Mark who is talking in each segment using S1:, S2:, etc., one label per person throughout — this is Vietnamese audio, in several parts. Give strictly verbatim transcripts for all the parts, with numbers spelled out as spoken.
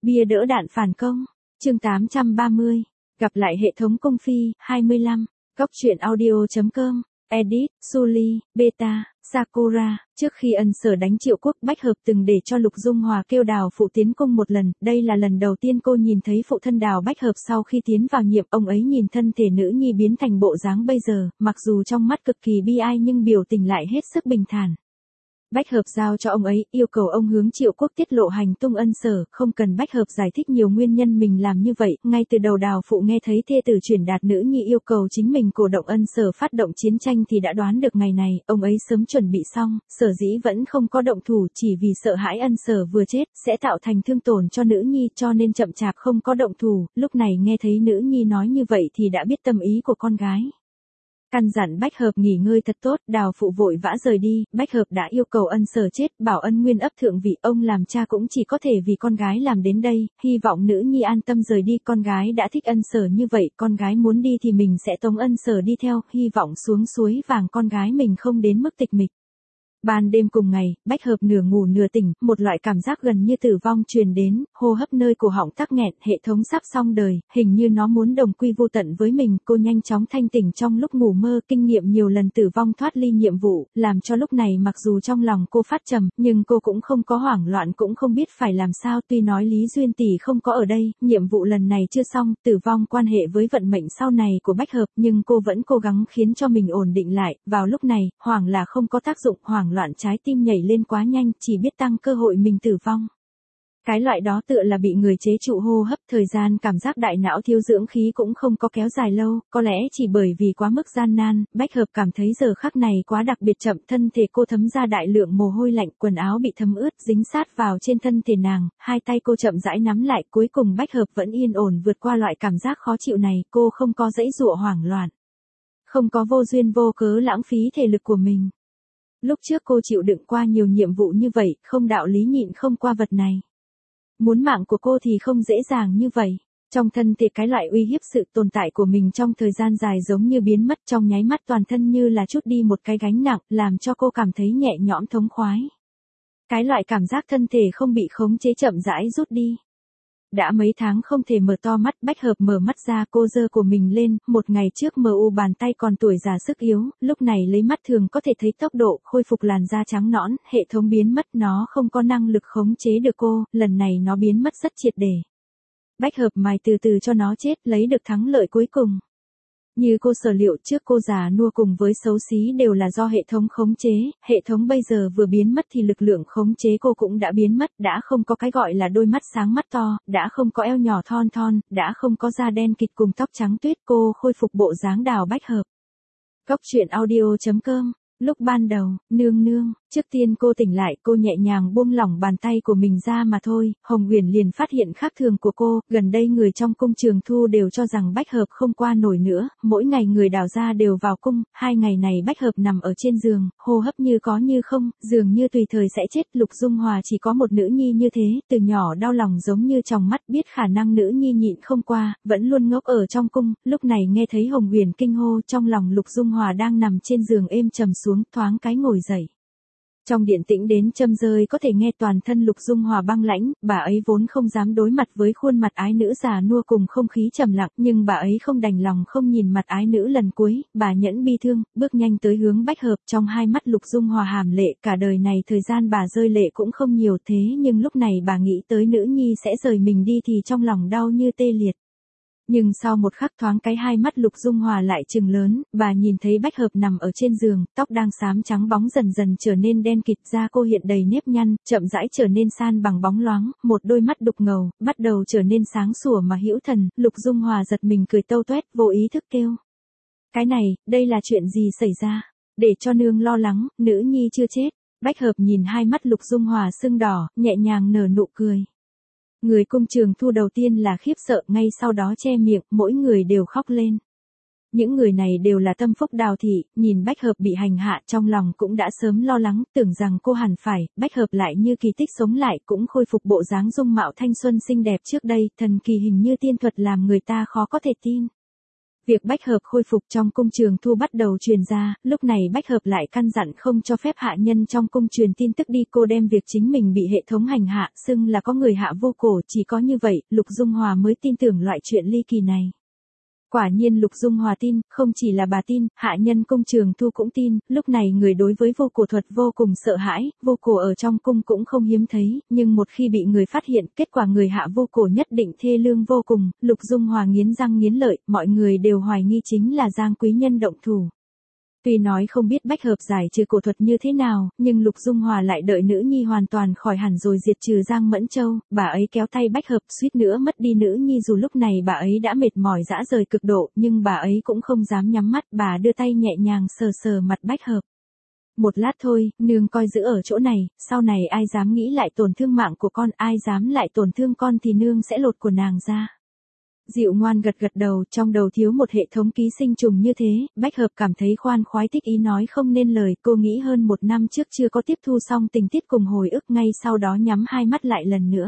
S1: Bia đỡ đạn phản công. Chương tám trăm ba mươi. Gặp lại hệ thống cung phi, hai mươi lăm. Góc truyện audio chấm com. Edit, Sully, Beta, Sakura. Trước khi Ân Sở đánh Triệu Quốc, Bách Hợp từng để cho Lục Dung Hòa kêu Đào Phụ tiến cung một lần, đây là lần đầu tiên cô nhìn thấy phụ thân Đào Bách Hợp sau khi tiến vào nhiệm. Ông ấy nhìn thân thể nữ nhi biến thành bộ dáng bây giờ, mặc dù trong mắt cực kỳ bi ai nhưng biểu tình lại hết sức bình thản. Bách Hợp giao cho ông ấy, yêu cầu ông hướng Triệu Quốc tiết lộ hành tung Ân Sở, không cần Bách Hợp giải thích nhiều nguyên nhân mình làm như vậy, ngay từ đầu Đào Phụ nghe thấy thê tử chuyển đạt nữ nhi yêu cầu chính mình cổ động Ân Sở phát động chiến tranh thì đã đoán được ngày này, ông ấy sớm chuẩn bị xong, sở dĩ vẫn không có động thủ chỉ vì sợ hãi Ân Sở vừa chết, sẽ tạo thành thương tổn cho nữ nhi cho nên chậm chạp không có động thủ, lúc này nghe thấy nữ nhi nói như vậy thì đã biết tâm ý của con gái. Căn dặn Bách Hợp nghỉ ngơi thật tốt, Đào Phụ vội vã rời đi, Bách Hợp đã yêu cầu Ân Sở chết, bảo Ân Nguyên ấp thượng vị, ông làm cha cũng chỉ có thể vì con gái làm đến đây, hy vọng nữ nhi an tâm rời đi, con gái đã thích Ân Sở như vậy, con gái muốn đi thì mình sẽ tống Ân Sở đi theo, hy vọng xuống suối vàng con gái mình không đến mức tịch mịch. Ban đêm cùng ngày, Bách Hợp nửa ngủ nửa tỉnh, một loại cảm giác gần như tử vong truyền đến, hô hấp nơi cổ họng tắc nghẹn, hệ thống sắp xong đời, hình như nó muốn đồng quy vô tận với mình, cô nhanh chóng thanh tỉnh trong lúc ngủ mơ, kinh nghiệm nhiều lần tử vong thoát ly nhiệm vụ, làm cho lúc này mặc dù trong lòng cô phát trầm, nhưng cô cũng không có hoảng loạn cũng không biết phải làm sao, tuy nói Lý Duyên tỷ không có ở đây, nhiệm vụ lần này chưa xong, tử vong quan hệ với vận mệnh sau này của Bách Hợp, nhưng cô vẫn cố gắng khiến cho mình ổn định lại, vào lúc này, hoảng là không có tác dụng, hoảng loạn trái tim nhảy lên quá nhanh, chỉ biết tăng cơ hội mình tử vong. Cái loại đó tựa là bị người chế trụ hô hấp, thời gian cảm giác đại não thiếu dưỡng khí cũng không có kéo dài lâu, có lẽ chỉ bởi vì quá mức gian nan, Bách Hợp cảm thấy giờ khắc này quá đặc biệt chậm, thân thể cô thấm ra đại lượng mồ hôi lạnh, quần áo bị thấm ướt, dính sát vào trên thân thể nàng, hai tay cô chậm rãi nắm lại, cuối cùng Bách Hợp vẫn yên ổn vượt qua loại cảm giác khó chịu này, cô không có giãy giụa hoảng loạn, không có vô duyên vô cớ lãng phí thể lực của mình. Lúc trước cô chịu đựng qua nhiều nhiệm vụ như vậy, không đạo lý nhịn không qua vật này. Muốn mạng của cô thì không dễ dàng như vậy. Trong thân thể cái loại uy hiếp sự tồn tại của mình trong thời gian dài giống như biến mất, trong nháy mắt toàn thân như là trút đi một cái gánh nặng, làm cho cô cảm thấy nhẹ nhõm thống khoái. Cái loại cảm giác thân thể không bị khống chế chậm rãi rút đi. Đã mấy tháng không thể mở to mắt, Bách Hợp mở mắt ra, cô giơ của mình lên, một ngày trước mờ u bàn tay còn tuổi già sức yếu, lúc này lấy mắt thường có thể thấy tốc độ, khôi phục làn da trắng nõn, hệ thống biến mất, nó không có năng lực khống chế được cô, lần này nó biến mất rất triệt để. Bách Hợp mài từ từ cho nó chết, lấy được thắng lợi cuối cùng. Như cô sở liệu trước cô già nua cùng với xấu xí đều là do hệ thống khống chế, hệ thống bây giờ vừa biến mất thì lực lượng khống chế cô cũng đã biến mất, đã không có cái gọi là đôi mắt sáng mắt to, đã không có eo nhỏ thon thon, đã không có da đen kịt cùng tóc trắng tuyết, cô khôi phục bộ dáng Đào Bách Hợp. Góc truyện audio chấm com. Lúc ban đầu, nương nương, trước tiên cô tỉnh lại, cô nhẹ nhàng buông lỏng bàn tay của mình ra mà thôi, Hồng Huyền liền phát hiện khác thường của cô, gần đây người trong cung Trường Thu đều cho rằng Bách Hợp không qua nổi nữa, mỗi ngày người Đào gia đều vào cung, hai ngày này Bách Hợp nằm ở trên giường, hô hấp như có như không, dường như tùy thời sẽ chết, Lục Dung Hòa chỉ có một nữ nhi như thế, từ nhỏ đau lòng giống như trong mắt, biết khả năng nữ nhi nhịn không qua, vẫn luôn ngốc ở trong cung, lúc này nghe thấy Hồng Huyền kinh hô, trong lòng Lục Dung Hòa đang nằm trên giường êm trầm xuống, thoáng cái ngồi dậy. Trong điện tĩnh đến châm rơi có thể nghe toàn thân Lục Dung Hòa băng lãnh, bà ấy vốn không dám đối mặt với khuôn mặt ái nữ già nua cùng không khí trầm lặng, nhưng bà ấy không đành lòng không nhìn mặt ái nữ lần cuối, bà nhẫn bi thương, bước nhanh tới hướng Bách Hợp, trong hai mắt Lục Dung Hòa hàm lệ, cả đời này thời gian bà rơi lệ cũng không nhiều thế nhưng lúc này bà nghĩ tới nữ nhi sẽ rời mình đi thì trong lòng đau như tê liệt. Nhưng sau một khắc thoáng cái hai mắt Lục Dung Hòa lại trừng lớn, bà nhìn thấy Bách Hợp nằm ở trên giường, tóc đang xám trắng bóng dần dần trở nên đen kịt, da cô hiện đầy nếp nhăn, chậm rãi trở nên san bằng bóng loáng, một đôi mắt đục ngầu, bắt đầu trở nên sáng sủa mà hữu thần, Lục Dung Hòa giật mình cười tâu toét, vô ý thức kêu. Cái này, đây là chuyện gì xảy ra? Để cho nương lo lắng, nữ nhi chưa chết. Bách Hợp nhìn hai mắt Lục Dung Hòa sưng đỏ, nhẹ nhàng nở nụ cười. Người cung Trường Thu đầu tiên là khiếp sợ, ngay sau đó che miệng, mỗi người đều khóc lên. Những người này đều là tâm phúc Đào thị, nhìn Bách Hợp bị hành hạ trong lòng cũng đã sớm lo lắng, tưởng rằng cô hẳn phải, Bách Hợp lại như kỳ tích sống lại, cũng khôi phục bộ dáng dung mạo thanh xuân xinh đẹp trước đây, thần kỳ hình như tiên thuật làm người ta khó có thể tin. Việc Bách Hợp khôi phục trong cung Trường Thu bắt đầu truyền ra, lúc này Bách Hợp lại căn dặn không cho phép hạ nhân trong cung truyền tin tức đi, cô đem việc chính mình bị hệ thống hành hạ, xưng là có người hạ vô cổ, chỉ có như vậy, Lục Dung Hòa mới tin tưởng loại chuyện ly kỳ này. Quả nhiên Lục Dung Hòa tin, không chỉ là bà tin, hạ nhân cung Trường Thu cũng tin, lúc này người đối với vô cổ thuật vô cùng sợ hãi, vô cổ ở trong cung cũng không hiếm thấy, nhưng một khi bị người phát hiện, kết quả người hạ vô cổ nhất định thê lương vô cùng, Lục Dung Hòa nghiến răng nghiến lợi, mọi người đều hoài nghi chính là Giang Quý Nhân động thủ. Tuy nói không biết Bách Hợp giải trừ cổ thuật như thế nào, nhưng Lục Dung Hòa lại đợi nữ nhi hoàn toàn khỏi hẳn rồi diệt trừ Giang Mẫn Châu, bà ấy kéo tay Bách Hợp suýt nữa mất đi nữ nhi, dù lúc này bà ấy đã mệt mỏi dã rời cực độ, nhưng bà ấy cũng không dám nhắm mắt, bà đưa tay nhẹ nhàng sờ sờ mặt Bách Hợp. Một lát thôi, nương coi giữ ở chỗ này, sau này ai dám nghĩ lại tổn thương mạng của con, ai dám lại tổn thương con thì nương sẽ lột của nàng ra. Dịu ngoan gật gật đầu, trong đầu thiếu một hệ thống ký sinh trùng như thế, Bách Hợp cảm thấy khoan khoái, thích ý nói không nên lời, cô nghĩ hơn một năm trước chưa có tiếp thu xong tình tiết cùng hồi ức, ngay sau đó nhắm hai mắt lại lần nữa.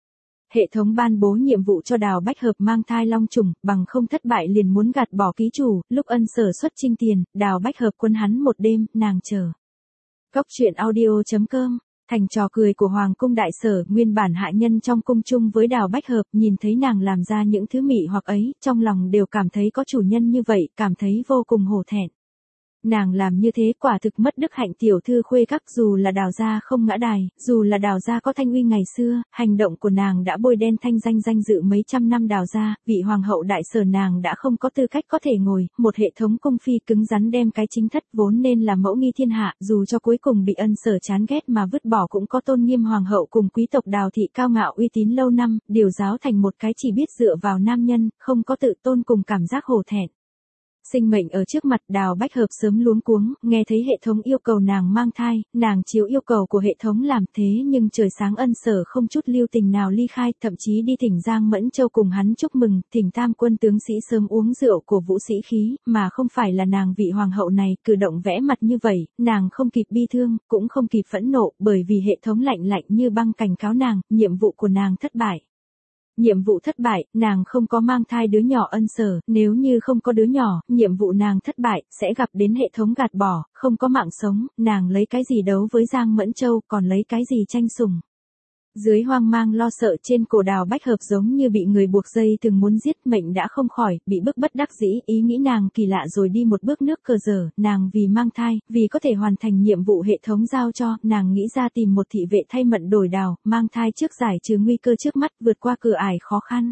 S1: Hệ thống ban bố nhiệm vụ cho Đào Bách Hợp mang thai long trùng, bằng không thất bại liền muốn gạt bỏ ký chủ, lúc Ân Sở xuất chinh tiền, Đào Bách Hợp quân hắn một đêm, nàng chờ. Góc truyện audio chấm com. Thành trò cười của Hoàng cung đại sở, nguyên bản hạ nhân trong cung chung với Đào Bách Hợp, nhìn thấy nàng làm ra những thứ mị hoặc ấy, trong lòng đều cảm thấy có chủ nhân như vậy, cảm thấy vô cùng hổ thẹn. Nàng làm như thế quả thực mất đức hạnh tiểu thư khuê các, dù là Đào gia không ngã đài, dù là Đào gia có thanh uy ngày xưa, hành động của nàng đã bôi đen thanh danh danh dự mấy trăm năm Đào gia, vị hoàng hậu đại sở nàng đã không có tư cách có thể ngồi, một hệ thống cung phi cứng rắn đem cái chính thất vốn nên là mẫu nghi thiên hạ, dù cho cuối cùng bị Ân Sở chán ghét mà vứt bỏ cũng có tôn nghiêm hoàng hậu cùng quý tộc Đào thị cao ngạo uy tín lâu năm, điều giáo thành một cái chỉ biết dựa vào nam nhân, không có tự tôn cùng cảm giác hổ thẹn. Sinh mệnh ở trước mặt, Đào Bách Hợp sớm luống cuống, nghe thấy hệ thống yêu cầu nàng mang thai, nàng chiếu yêu cầu của hệ thống làm, thế nhưng trời sáng Ân Sở không chút lưu tình nào ly khai, thậm chí đi thỉnh Giang Mẫn Châu cùng hắn chúc mừng, thỉnh tam quân tướng sĩ sớm uống rượu của vũ sĩ khí, mà không phải là nàng vị hoàng hậu này, cử động vẽ mặt như vậy, nàng không kịp bi thương, cũng không kịp phẫn nộ, bởi vì hệ thống lạnh lạnh như băng cảnh cáo nàng, nhiệm vụ của nàng thất bại. Nhiệm vụ thất bại, nàng không có mang thai đứa nhỏ Ân Sở, nếu như không có đứa nhỏ, nhiệm vụ nàng thất bại, sẽ gặp đến hệ thống gạt bỏ, không có mạng sống, nàng lấy cái gì đấu với Giang Mẫn Châu, còn lấy cái gì tranh sủng. Dưới hoang mang lo sợ trên cổ Đào Bách Hợp giống như bị người buộc dây thường muốn giết, mệnh đã không khỏi, bị bức bất đắc dĩ, ý nghĩ nàng kỳ lạ rồi đi một bước nước cờ dở, nàng vì mang thai, vì có thể hoàn thành nhiệm vụ hệ thống giao cho, nàng nghĩ ra tìm một thị vệ thay mận đổi đào, mang thai trước giải trừ nguy cơ trước mắt, vượt qua cửa ải khó khăn.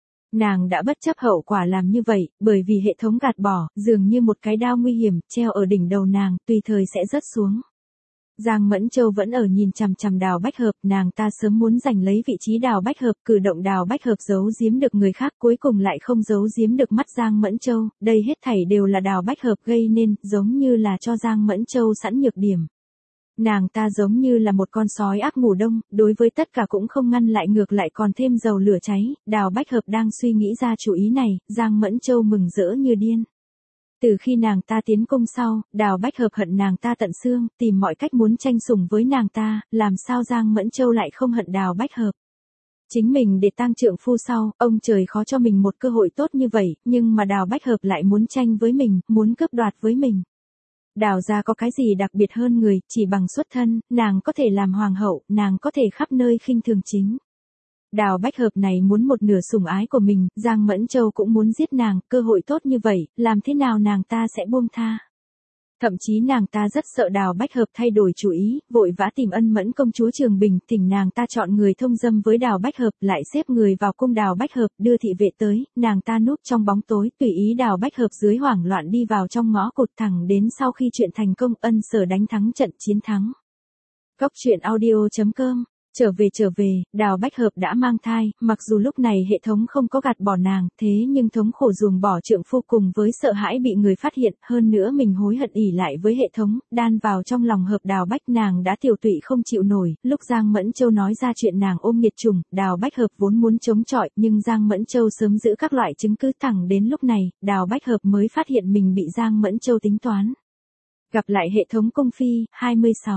S1: Nàng đã bất chấp hậu quả làm như vậy, bởi vì hệ thống gạt bỏ, dường như một cái đao nguy hiểm, treo ở đỉnh đầu nàng, tùy thời sẽ rớt xuống. Giang Mẫn Châu vẫn ở nhìn chằm chằm Đào Bách Hợp, nàng ta sớm muốn giành lấy vị trí Đào Bách Hợp, cử động Đào Bách Hợp giấu giếm được người khác, cuối cùng lại không giấu giếm được mắt Giang Mẫn Châu, đây hết thảy đều là Đào Bách Hợp gây nên, giống như là cho Giang Mẫn Châu sẵn nhược điểm. Nàng ta giống như là một con sói ác ngủ đông, đối với tất cả cũng không ngăn lại, ngược lại còn thêm dầu lửa cháy, Đào Bách Hợp đang suy nghĩ ra chủ ý này, Giang Mẫn Châu mừng rỡ như điên. Từ khi nàng ta tiến cung sau, Đào Bách Hợp hận nàng ta tận xương, tìm mọi cách muốn tranh sủng với nàng ta, làm sao Giang Mẫn Châu lại không hận Đào Bách Hợp. Chính mình để tang trượng phu sau, ông trời khó cho mình một cơ hội tốt như vậy, nhưng mà Đào Bách Hợp lại muốn tranh với mình, muốn cướp đoạt với mình. Đào gia có cái gì đặc biệt hơn người, chỉ bằng xuất thân, nàng có thể làm hoàng hậu, nàng có thể khắp nơi khinh thường chính. Đào Bách Hợp này muốn một nửa sủng ái của mình, Giang Mẫn Châu cũng muốn giết nàng, cơ hội tốt như vậy, làm thế nào nàng ta sẽ buông tha. Thậm chí nàng ta rất sợ Đào Bách Hợp thay đổi chủ ý, vội vã tìm Ân Mẫn công chúa Trường Bình, thỉnh nàng ta chọn người thông dâm với Đào Bách Hợp, lại xếp người vào cung Đào Bách Hợp, đưa thị vệ tới, nàng ta núp trong bóng tối, tùy ý Đào Bách Hợp dưới hoảng loạn đi vào trong ngõ cụt, thẳng đến sau khi chuyện thành công, Ân Sở đánh thắng trận chiến thắng. Góc truyện audio chấm com. Trở về trở về, Đào Bách Hợp đã mang thai, mặc dù lúc này hệ thống không có gạt bỏ nàng, thế nhưng thống khổ ruồng bỏ trượng phu cùng với sợ hãi bị người phát hiện, hơn nữa mình hối hận ỉ lại với hệ thống, đan vào trong lòng hợp Đào Bách, nàng đã tiểu tụy không chịu nổi, lúc Giang Mẫn Châu nói ra chuyện nàng ôm nghiệt trùng, Đào Bách Hợp vốn muốn chống chọi, nhưng Giang Mẫn Châu sớm giữ các loại chứng cứ, thẳng đến lúc này, Đào Bách Hợp mới phát hiện mình bị Giang Mẫn Châu tính toán. Gặp lại hệ thống cung phi, hai mươi sáu.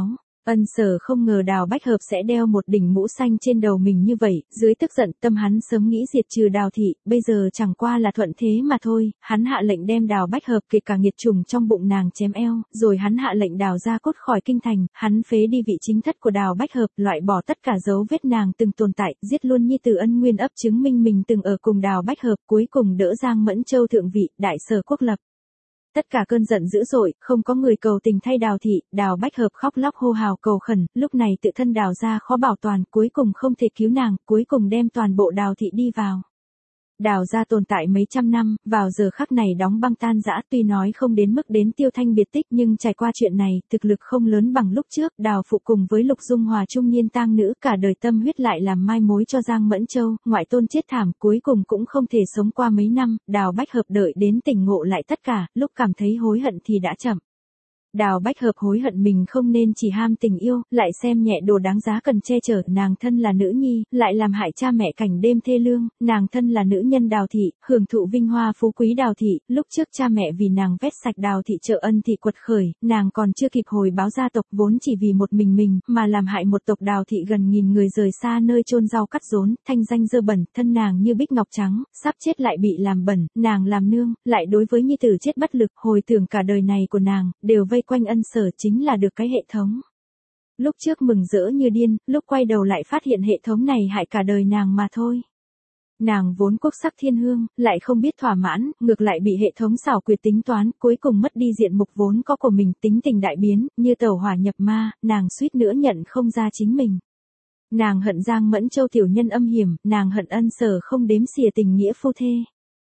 S1: Ân Sở không ngờ Đào Bách Hợp sẽ đeo một đỉnh mũ xanh trên đầu mình như vậy, dưới tức giận tâm hắn sớm nghĩ diệt trừ Đào thị, bây giờ chẳng qua là thuận thế mà thôi, hắn hạ lệnh đem Đào Bách Hợp kể cả nghiệt trùng trong bụng nàng chém eo, rồi hắn hạ lệnh đào ra cốt khỏi kinh thành, hắn phế đi vị chính thất của Đào Bách Hợp, loại bỏ tất cả dấu vết nàng từng tồn tại, giết luôn Nhi tử Ân Nguyên ấp chứng minh mình từng ở cùng Đào Bách Hợp, cuối cùng đỡ Giang Mẫn Châu thượng vị, đại sở quốc lập. Tất cả cơn giận dữ dội, không có người cầu tình thay Đào thị, Đào Bách Hợp khóc lóc hô hào cầu khẩn, lúc này tự thân Đào ra khó bảo toàn, cuối cùng không thể cứu nàng, cuối cùng đem toàn bộ Đào thị đi vào. Đào gia tồn tại mấy trăm năm, vào giờ khắc này đóng băng tan rã, tuy nói không đến mức đến tiêu thanh biệt tích nhưng trải qua chuyện này, thực lực không lớn bằng lúc trước, Đào phụ cùng với Lục Dung Hòa trung niên tang nữ cả đời tâm huyết lại làm mai mối cho Giang Mẫn Châu, ngoại tôn chết thảm, cuối cùng cũng không thể sống qua mấy năm, Đào Bách Hợp đợi đến tỉnh ngộ lại tất cả, lúc cảm thấy hối hận thì đã chậm. Đào Bách Hợp hối hận mình không nên chỉ ham tình yêu, lại xem nhẹ đồ đáng giá cần che chở, nàng thân là nữ nhi, lại làm hại cha mẹ cảnh đêm thê lương, nàng thân là nữ nhân Đào thị, hưởng thụ vinh hoa phú quý Đào thị, lúc trước cha mẹ vì nàng vét sạch Đào thị trợ Ân thị quật khởi, nàng còn chưa kịp hồi báo gia tộc vốn chỉ vì một mình mình, mà làm hại một tộc Đào thị gần nghìn người rời xa nơi chôn rau cắt rốn, thanh danh dơ bẩn, thân nàng như bích ngọc trắng, sắp chết lại bị làm bẩn, nàng làm nương, lại đối với nhi tử chết bất lực, hồi tưởng cả đời này của nàng, đều vây quanh Ân Sở chính là được cái hệ thống. Lúc trước mừng rỡ như điên, lúc quay đầu lại phát hiện hệ thống này hại cả đời nàng mà thôi. Nàng vốn quốc sắc thiên hương, lại không biết thỏa mãn, ngược lại bị hệ thống xảo quyệt tính toán, cuối cùng mất đi diện mục vốn có của mình, tính tình đại biến, như tẩu hỏa nhập ma, nàng suýt nữa nhận không ra chính mình. Nàng hận Giang Mẫn Châu tiểu nhân âm hiểm, nàng hận Ân Sở không đếm xỉa tình nghĩa phu thê.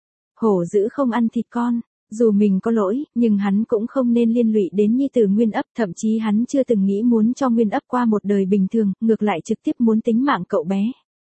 S1: Hổ dữ không ăn thịt con. Dù mình có lỗi, nhưng hắn cũng không nên liên lụy đến nhi tử Nguyên ấp, thậm chí hắn chưa từng nghĩ muốn cho Nguyên ấp qua một đời bình thường, ngược lại trực tiếp muốn tính mạng cậu bé.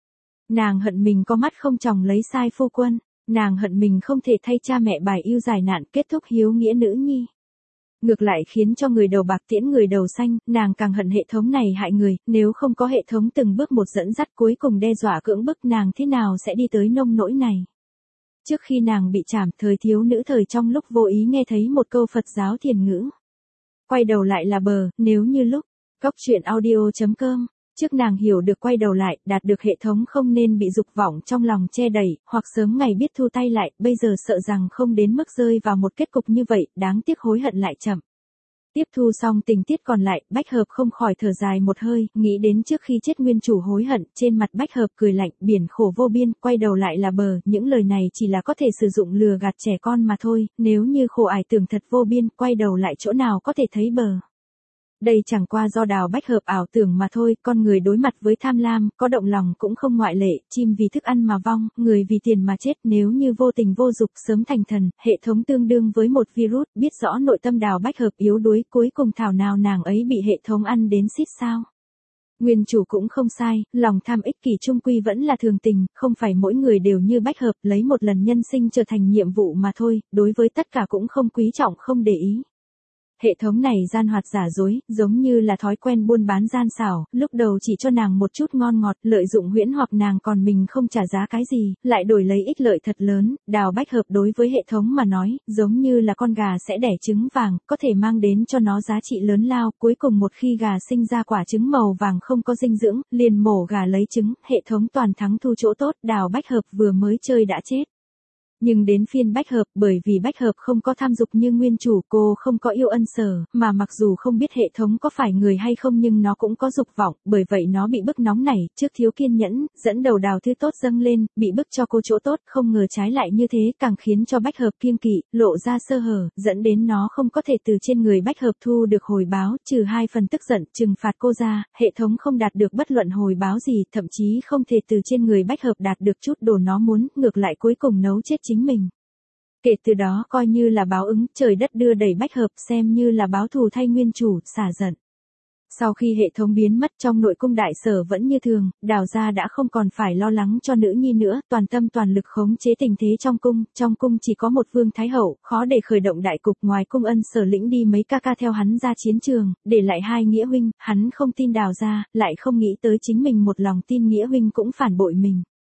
S1: Nàng hận mình có mắt không tròng lấy sai phu quân, nàng hận mình không thể thay cha mẹ bài yêu giải nạn kết thúc hiếu nghĩa nữ nhi. Ngược lại khiến cho người đầu bạc tiễn người đầu xanh, nàng càng hận hệ thống này hại người, nếu không có hệ thống từng bước một dẫn dắt cuối cùng đe dọa cưỡng bức nàng thế nào sẽ đi tới nông nỗi này. Trước khi nàng bị trảm, thời thiếu nữ thời trong lúc vô ý nghe thấy một câu Phật giáo thiền ngữ. Quay đầu lại là bờ, nếu như lúc. Cóc truyện audio chấm com. Trước nàng hiểu được quay đầu lại, đạt được hệ thống không nên bị dục vọng trong lòng che đẩy, hoặc sớm ngày biết thu tay lại, bây giờ sợ rằng không đến mức rơi vào một kết cục như vậy, đáng tiếc hối hận lại chậm. Tiếp thu xong tình tiết còn lại, Bách Hợp không khỏi thở dài một hơi, nghĩ đến trước khi chết nguyên chủ hối hận, trên mặt Bách Hợp cười lạnh, biển khổ vô biên, quay đầu lại là bờ, những lời này chỉ là có thể sử dụng lừa gạt trẻ con mà thôi, nếu như khổ ải tưởng thật vô biên, quay đầu lại chỗ nào có thể thấy bờ. Đây chẳng qua do Đào Bách Hợp ảo tưởng mà thôi, con người đối mặt với tham lam, có động lòng cũng không ngoại lệ, chim vì thức ăn mà vong, người vì tiền mà chết, nếu như vô tình vô dục sớm thành thần, hệ thống tương đương với một virus, biết rõ nội tâm Đào Bách Hợp yếu đuối, cuối cùng thảo nào nàng ấy bị hệ thống ăn đến xít sao. Nguyên chủ cũng không sai, lòng tham ích kỷ chung quy vẫn là thường tình, không phải mỗi người đều như Bách Hợp, lấy một lần nhân sinh trở thành nhiệm vụ mà thôi, đối với tất cả cũng không quý trọng không để ý. Hệ thống này gian hoạt giả dối, giống như là thói quen buôn bán gian xảo, lúc đầu chỉ cho nàng một chút ngon ngọt, lợi dụng huyễn hoặc nàng còn mình không trả giá cái gì, lại đổi lấy ích lợi thật lớn. Đào Bách Hợp đối với hệ thống mà nói, giống như là con gà sẽ đẻ trứng vàng, có thể mang đến cho nó giá trị lớn lao, cuối cùng một khi gà sinh ra quả trứng màu vàng không có dinh dưỡng, liền mổ gà lấy trứng, hệ thống toàn thắng thu chỗ tốt, Đào Bách Hợp vừa mới chơi đã chết. Nhưng đến phiên Bách Hợp, bởi vì Bách Hợp không có tham dục như nguyên chủ, cô không có yêu Ân Sở, mà mặc dù không biết hệ thống có phải người hay không nhưng nó cũng có dục vọng, bởi vậy nó bị bức nóng nảy, trước thiếu kiên nhẫn, dẫn đầu Đào thứ tốt dâng lên, bị bức cho cô chỗ tốt, không ngờ trái lại như thế, càng khiến cho Bách Hợp kiêng kỵ, lộ ra sơ hở, dẫn đến nó không có thể từ trên người Bách Hợp thu được hồi báo, trừ hai phần tức giận, trừng phạt cô ra, hệ thống không đạt được bất luận hồi báo gì, thậm chí không thể từ trên người Bách Hợp đạt được chút đồ nó muốn, ngược lại cuối cùng nấu chết chính mình. Kể từ đó coi như là báo ứng, trời đất đưa đẩy Bách Hợp xem như là báo thù thay nguyên chủ, xả giận. Sau khi hệ thống biến mất trong nội cung đại sở vẫn như thường, Đào gia đã không còn phải lo lắng cho nữ nhi nữa, toàn tâm toàn lực khống chế tình thế trong cung, trong cung chỉ có một vương thái hậu, khó để khởi động đại cục, ngoài cung Ân Sở lĩnh đi mấy ca ca theo hắn ra chiến trường, để lại hai nghĩa huynh, hắn không tin Đào gia, lại không nghĩ tới chính mình một lòng tin nghĩa huynh cũng phản bội mình.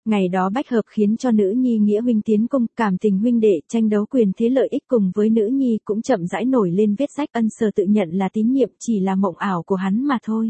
S1: Ngày đó bách hợp khiến cho nữ nhi nghĩa huynh tiến cung, cảm tình huynh đệ tranh đấu quyền thế lợi ích cùng với nữ nhi cũng chậm rãi nổi lên vết rách. Ân Sở tự nhận là tín nhiệm chỉ là mộng ảo của hắn mà thôi.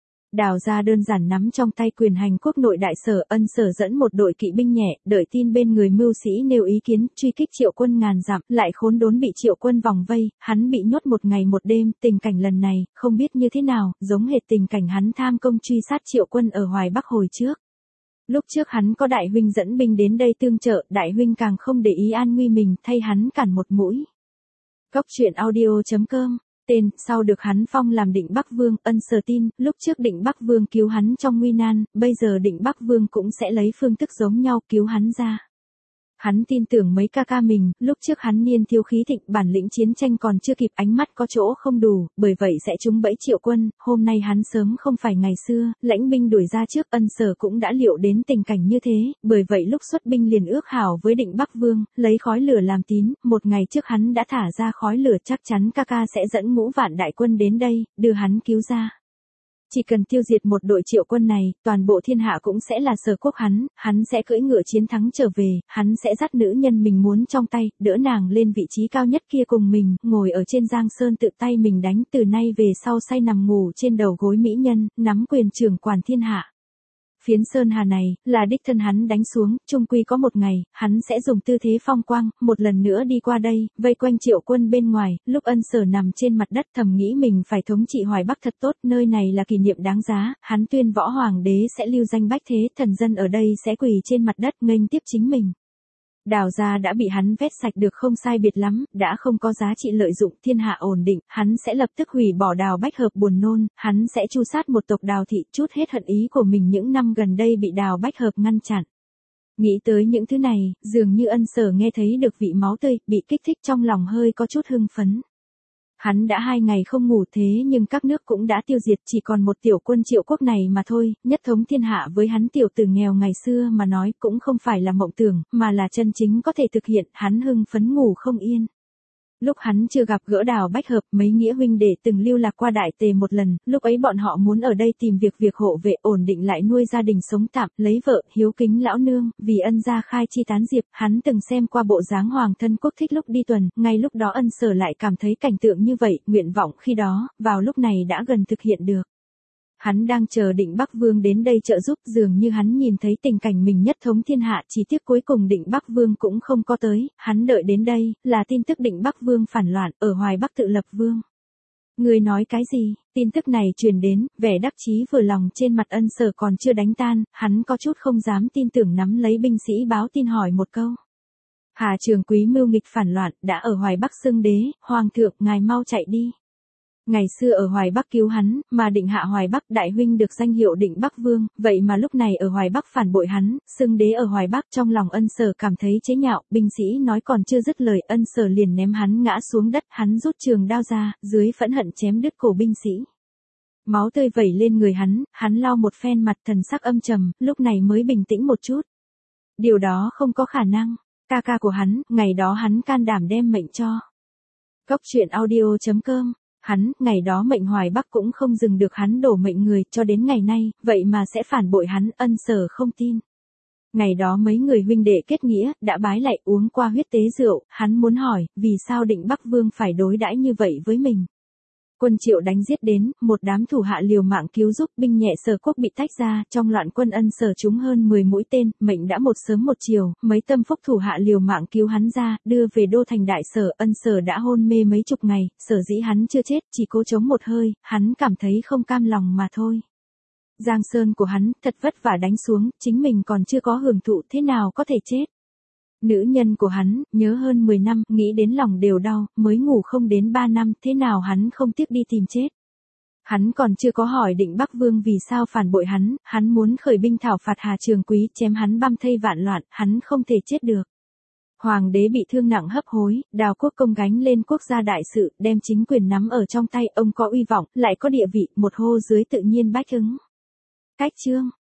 S1: Đào gia đơn giản nắm trong tay quyền hành quốc nội đại sở. Ân Sở dẫn một đội kỵ binh nhẹ, đợi tin bên người mưu sĩ nêu ý kiến, truy kích Triệu Quân ngàn dặm, lại khốn đốn bị Triệu Quân vòng vây, hắn bị nhốt một ngày một đêm. Tình cảnh lần này, không biết như thế nào, giống hệt tình cảnh hắn tham công truy sát Triệu Quân ở Hoài Bắc hồi trước. Lúc trước hắn có đại huynh dẫn binh đến đây tương trợ, đại huynh càng không để ý an nguy mình, thay hắn cản một mũi. Cốc truyện audio chấm com. Tên, sau được hắn phong làm Định Bắc Vương. Ân Sở tin, lúc trước Định Bắc Vương cứu hắn trong nguy nan, bây giờ Định Bắc Vương cũng sẽ lấy phương thức giống nhau cứu hắn ra. Hắn tin tưởng mấy ca ca mình, lúc trước hắn niên thiếu khí thịnh, bản lĩnh chiến tranh còn chưa kịp, ánh mắt có chỗ không đủ, bởi vậy sẽ trúng bẫy Triệu Quân. Hôm nay hắn sớm không phải ngày xưa, lãnh binh đuổi ra trước. Ân Sở cũng đã liệu đến tình cảnh như thế, bởi vậy lúc xuất binh liền ước hảo với Định Bắc Vương, lấy khói lửa làm tín. Một ngày trước hắn đã thả ra khói lửa, chắc chắn ca ca sẽ dẫn ngũ vạn đại quân đến đây, đưa hắn cứu ra. Chỉ cần tiêu diệt một đội Triệu Quân này, toàn bộ thiên hạ cũng sẽ là sở quốc hắn, hắn sẽ cưỡi ngựa chiến thắng trở về, hắn sẽ dắt nữ nhân mình muốn trong tay, đỡ nàng lên vị trí cao nhất kia cùng mình, ngồi ở trên giang sơn tự tay mình đánh, từ nay về sau say nằm ngủ trên đầu gối mỹ nhân, nắm quyền trưởng quản thiên hạ. Phiến sơn hà này, là đích thân hắn đánh xuống, chung quy có một ngày, hắn sẽ dùng tư thế phong quang, một lần nữa đi qua đây, vây quanh Triệu Quân bên ngoài. Lúc Ân Sở nằm trên mặt đất thầm nghĩ mình phải thống trị Hoài Bắc thật tốt, nơi này là kỷ niệm đáng giá, hắn tuyên võ hoàng đế sẽ lưu danh bách thế, thần dân ở đây sẽ quỳ trên mặt đất nghênh tiếp chính mình. Đào gia đã bị hắn vét sạch được không sai biệt lắm, đã không có giá trị lợi dụng, thiên hạ ổn định, hắn sẽ lập tức hủy bỏ Đào Bách Hợp buồn nôn, hắn sẽ tru sát một tộc Đào thị, trút hết hận ý của mình những năm gần đây bị Đào Bách Hợp ngăn chặn. Nghĩ tới những thứ này, dường như Ân Sở nghe thấy được vị máu tươi, bị kích thích trong lòng hơi có chút hưng phấn. Hắn đã hai ngày không ngủ thế nhưng các nước cũng đã tiêu diệt, chỉ còn một tiểu quân Triệu quốc này mà thôi, nhất thống thiên hạ với hắn tiểu tử nghèo ngày xưa mà nói cũng không phải là mộng tưởng, mà là chân chính có thể thực hiện, hắn hưng phấn ngủ không yên. Lúc hắn chưa gặp gỡ Đào Bách Hợp, mấy nghĩa huynh đệ từng lưu lạc qua Đại Tề một lần, lúc ấy bọn họ muốn ở đây tìm việc việc hộ vệ, ổn định lại nuôi gia đình sống tạm, lấy vợ, hiếu kính lão nương, vì Ân gia khai chi tán diệp, hắn từng xem qua bộ dáng hoàng thân quốc thích lúc đi tuần, ngay lúc đó Ân Sở lại cảm thấy cảnh tượng như vậy, nguyện vọng khi đó, vào lúc này đã gần thực hiện được. Hắn đang chờ Định Bắc Vương đến đây trợ giúp, dường như hắn nhìn thấy tình cảnh mình nhất thống thiên hạ, chỉ tiếc cuối cùng Định Bắc Vương cũng không có tới, hắn đợi đến đây, là tin tức Định Bắc Vương phản loạn, ở Hoài Bắc tự lập vương. Người nói cái gì? Tin tức này truyền đến, vẻ đắc chí vừa lòng trên mặt Ân Sở còn chưa đánh tan, hắn có chút không dám tin tưởng nắm lấy binh sĩ báo tin hỏi một câu. Hà Trường Quý mưu nghịch phản loạn, đã ở Hoài Bắc xưng đế, hoàng thượng, ngài mau chạy đi. Ngày xưa ở Hoài Bắc cứu hắn, mà định hạ Hoài Bắc, đại huynh được danh hiệu Định Bắc Vương, vậy mà lúc này ở Hoài Bắc phản bội hắn, xưng đế ở Hoài Bắc. Trong lòng Ân Sở cảm thấy chế nhạo, binh sĩ nói còn chưa dứt lời, Ân Sở liền ném hắn ngã xuống đất, hắn rút trường đao ra, dưới phẫn hận chém đứt cổ binh sĩ. Máu tươi vẩy lên người hắn, hắn lau một phen mặt, thần sắc âm trầm, lúc này mới bình tĩnh một chút. Điều đó không có khả năng, ca ca của hắn, ngày đó hắn can đảm đem mệnh cho. Cốc truyện audio chấm com. Hắn, ngày đó mệnh Hoài Bắc cũng không dừng được hắn đổ mệnh người, cho đến ngày nay, vậy mà sẽ phản bội hắn, Ân Sở không tin. Ngày đó mấy người huynh đệ kết nghĩa, đã bái lạy uống qua huyết tế rượu, hắn muốn hỏi, vì sao Định Bắc Vương phải đối đãi như vậy với mình. Quân Triệu đánh giết đến, một đám thủ hạ liều mạng cứu giúp, binh nhẹ Sở quốc bị tách ra, trong loạn quân Ân Sở trúng hơn mười mũi tên, mệnh đã một sớm một chiều, mấy tâm phúc thủ hạ liều mạng cứu hắn ra, đưa về đô thành Đại Sở. Ân Sở đã hôn mê mấy chục ngày, sở dĩ hắn chưa chết, chỉ cố chống một hơi, hắn cảm thấy không cam lòng mà thôi. Giang sơn của hắn, thật vất vả đánh xuống, chính mình còn chưa có hưởng thụ, thế nào có thể chết. Nữ nhân của hắn, nhớ hơn mười năm, nghĩ đến lòng đều đau, mới ngủ không đến ba năm, thế nào hắn không tiếc đi tìm chết. Hắn còn chưa có hỏi Định Bắc Vương vì sao phản bội hắn, hắn muốn khởi binh thảo phạt Hà Trường Quý, chém hắn băm thây vạn loạn, hắn không thể chết được. Hoàng đế bị thương nặng hấp hối, Đào quốc công gánh lên quốc gia đại sự, đem chính quyền nắm ở trong tay, ông có uy vọng, lại có địa vị, một hô dưới tự nhiên bách ứng. Cách chương